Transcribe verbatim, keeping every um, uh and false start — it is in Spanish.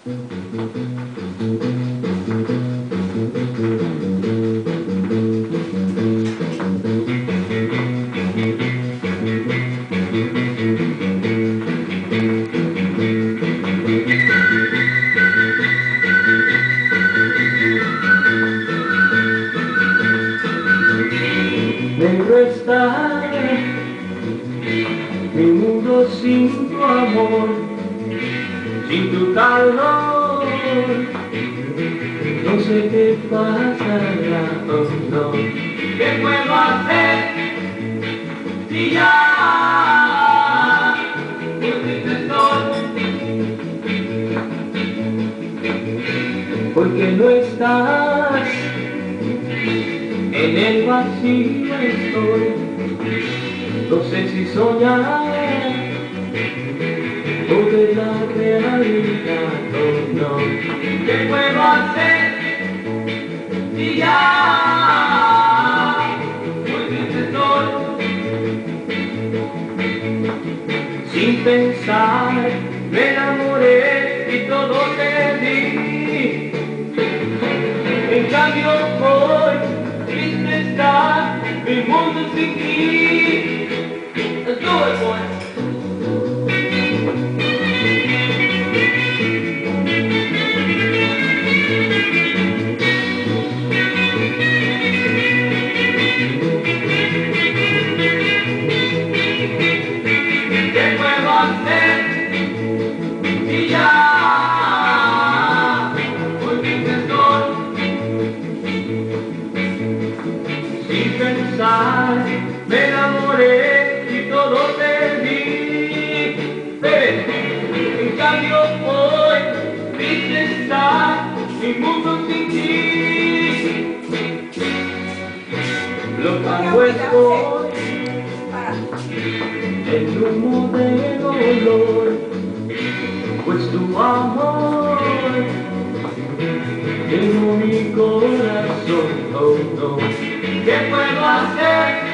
Negro está mi mundo sin tu amor, sin tu calor. No sé qué pasará, oh no. ¿Qué puedo hacer si ya volviste estoy? Porque no estás, en el vacío estoy. No sé si soñar o de la realidad, oh no. ¿Qué puedo hacer si ya volviste estoy? Sin pensar me enamoré y todo te di. En cambio hoy triste está mi mundo sin ti. Let's do it, boy. ¿Qué puedo hacer si ya volviste estoy? Sin pensar me enamoré y todo te di. Bebé, en cambio hoy triste está mi mundo sin ti. Lo pago estoy el humo de dolor, pues tu amor llenó mi corazón, oh no. ¿Qué puedo hacer